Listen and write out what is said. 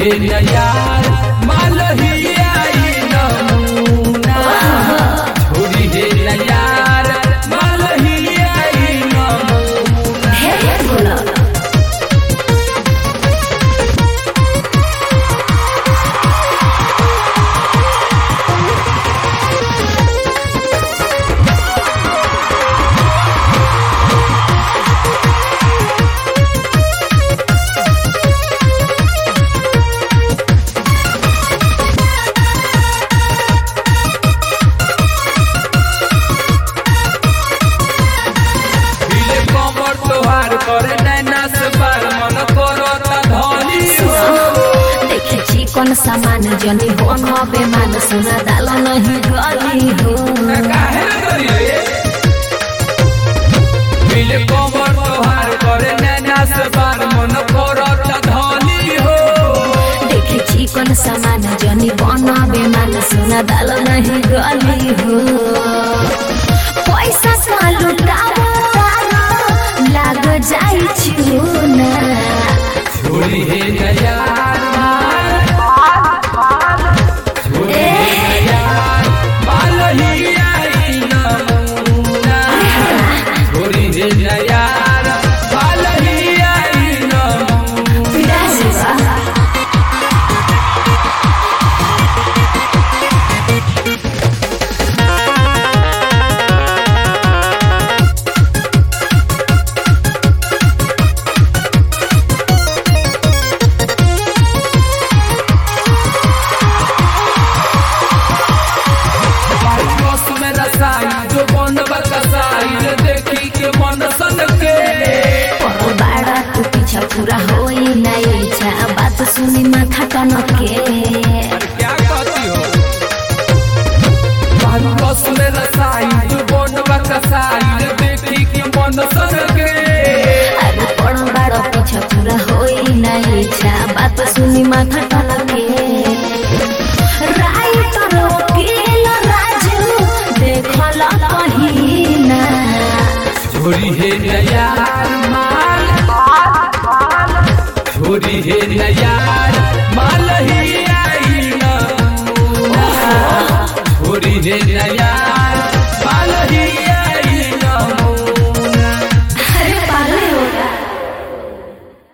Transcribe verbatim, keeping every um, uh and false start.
हे यार मालहिया नमूना छोरी हे यार मालहिया नमूना हे बोला करे नैना से बार मन करता धनी हो देखे छी कौन सामान जनी हो खबे मान सुना दाल नहीं गली हो काहे न करी रे मिले कमर तोहार करे नैना से बार मन करता धनी हो देखे छी कौन सामान जनी बनाबे मान सुना दाल नहीं गली हो पैसा सा लुटावा लाग जाई छुना छोरी हे यार छोरी हे यार मालहिया नमूना छोरी हे यार मालहिया नमूना जो बन बकसाई देखी के मन सन के पर बाड़ा तू पीछा पूरा होई नहीं इच्छा बात सुनी माथा टनक के क्या कहती हो बारू बस में रसाई जो बन बकसाई देखी के मन सन के अरे पर बाड़ा पीछा पूरा होई नहीं इच्छा बात सुनी माथा टनक के राय तरो केल राजू देखला कहिना छोरी हे यार माल छोरी हे यार मालहिया नमूना छोरी हे यार